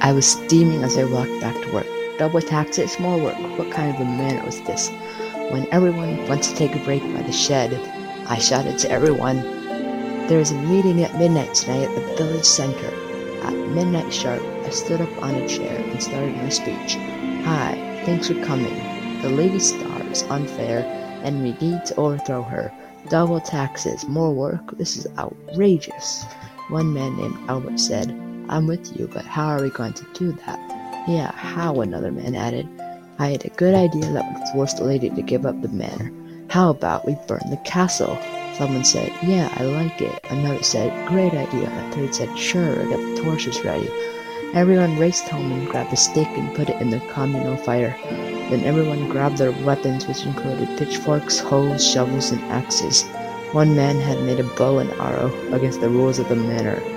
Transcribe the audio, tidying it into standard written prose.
I was steaming as I walked back to work. Double taxes, more work. What kind of a manner was this? When everyone went to take a break by the shed, I shouted to everyone, "There is a meeting at midnight tonight at the village center." At midnight sharp, I stood up on a chair and started my speech. "Hi, thanks for coming. The Lady Star is unfair, and we need to overthrow her. Double taxes, more work, this is outrageous." One man named Albert said, "I'm with you, but how are we going to do that?" "Yeah, how?" another man added. "I had a good idea that would force the lady to give up the manor. How about we burn the castle?" Someone said, "Yeah, I like it." Another said, "Great idea." A third said, "Sure, get the torches ready." Everyone raced home and grabbed a stick and put it in the communal fire. Then everyone grabbed their weapons, which included pitchforks, hoes, shovels, and axes. One man had made a bow and arrow against the rules of the manor.